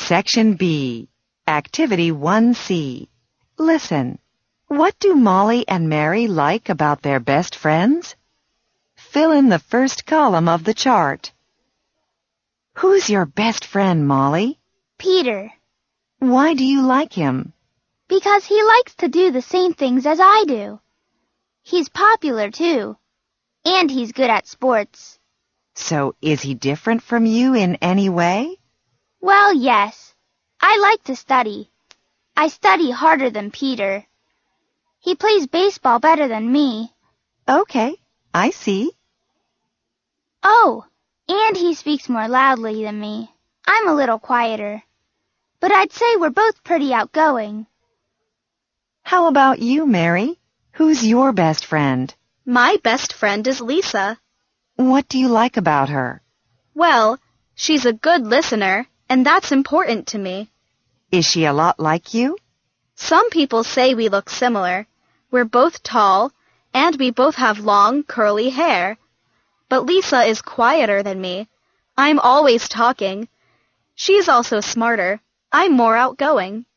Section B, Activity 1C. Listen. What do Molly and Mary like about their best friends? Fill in the first column of the chart. Who's your best friend, Molly? Peter. Why do you like him? Because he likes to do the same things as I do. He's popular, too. And he's good at sports. So is he different from you in any way? Well, yes. I like to study. I study harder than Peter. He plays baseball better than me. Okay, I see. Oh, and he speaks more loudly than me. I'm a little quieter. But I'd say we're both pretty outgoing. How about you, Mary? Who's your best friend? My best friend is Lisa. What do you like about her? Well, she's a good listener, and that's important to me. Is she a lot like you? Some people say we look similar. We're both tall, and we both have long, curly hair. But Lisa is quieter than me. I'm always talking. She's also smarter. I'm more outgoing.